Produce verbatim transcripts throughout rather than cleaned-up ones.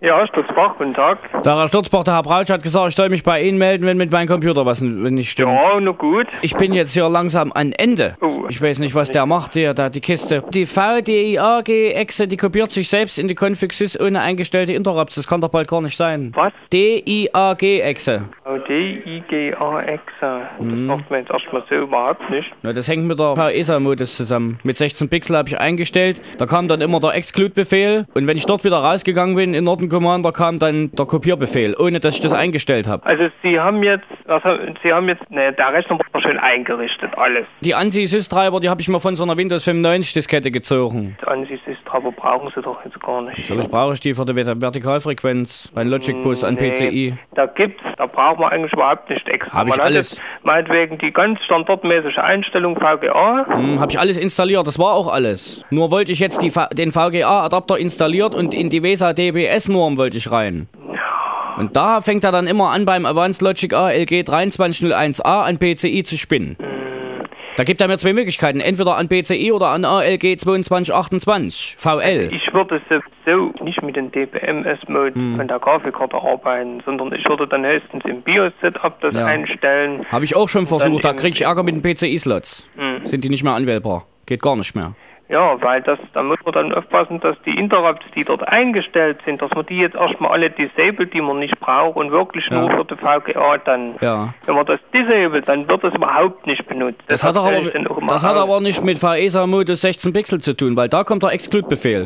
Ja, Sturzbach, guten Tag. Der Herr Sturzbach, der Herr Brautsch hat gesagt, ich soll mich bei Ihnen melden, wenn mit meinem Computer was nicht stimmt. Ja, na gut. Ich bin jetzt hier langsam am Ende. Oh. Ich weiß nicht, was der macht, der da die Kiste. Die V D I A G-Exe, die kopiert sich selbst in die Config-Sys ohne eingestellte Interrupts. Das kann doch bald gar nicht sein. Was? D I A G-Exe. Oh, D I G A Exe. Das macht man jetzt erstmal so überhaupt nicht. Na, das hängt mit der V E S A-Modus zusammen. Mit sechzehn Pixel habe ich eingestellt. Da kam dann immer der Exclude-Befehl. Und wenn ich dort wieder rausgegangen bin in Norton Commander, kam dann der Kopierbefehl, ohne dass ich das eingestellt habe. Also Sie haben jetzt, was haben, Sie haben jetzt, ne, der Rechner war schon eingerichtet, alles. Die ANSI-Sys-Treiber, die habe ich mal von so einer Windows fünfundneunzig-Diskette gezogen. Die Ansys-Treiber brauchen Sie doch jetzt gar nicht. Natürlich brauche ich die für die Vertikalfrequenz, mein Logic Bus an P C I. Nee, da gibt's, da braucht man eigentlich überhaupt nicht extra. Hab ich Man alles. Hat jetzt meinetwegen die ganz standardmäßige Einstellung V G A. Hm, habe ich alles installiert, das war auch alles. Nur wollte ich jetzt die, V- den V G A-Adapter installiert und in die V E S A D B S-Norm wollte ich rein. Und da fängt er dann immer an, beim Advanced Logic A L G zwei zwei null eins A an P C I zu spinnen. Da gibt er mir zwei Möglichkeiten, entweder an P C I oder an A L G zweiundzwanzig achtundzwanzig, V L. Ich würde sowieso nicht mit dem D P M S-Mode hm. von der Grafikkarte arbeiten, sondern ich würde dann höchstens im BIOS-Setup das Ja. einstellen. Habe ich auch schon versucht, da eben- kriege ich Ärger mit den P C I-Slots. Hm. Sind die nicht mehr anwählbar. Geht gar nicht mehr. Ja, weil das, da muss man dann aufpassen, dass die Interrupts, die dort eingestellt sind, dass man die jetzt erstmal alle disabled, die man nicht braucht und wirklich Ja. nur für die V G A dann, Ja. wenn man das disabled, dann wird das überhaupt nicht benutzt. Das hat, doch stelle ich dann auch aber, immer das hat aus. aber nicht mit V E S A-Modus sechzehn Pixel zu tun, weil da kommt der Exclude-Befehl.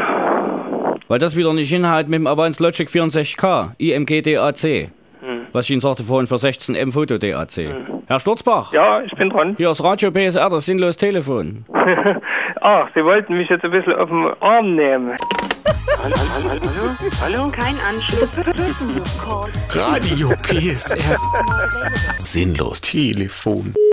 Weil das wieder nicht hinhaut mit dem Advanced Logic vierundsechzig K, I M G D A C. Hm. Was ich Ihnen sagte vorhin für sechzehn M Photo D A C. Hm. Herr Sturzbach, Ja, ich bin dran. hier ist Radio P S R, das sinnlos Telefon. Ach, Sie wollten mich jetzt ein bisschen auf den Arm nehmen. Hallo? Hallo? Hallo? Kein Anschluss. Radio P S R. Sinnlos Telefon.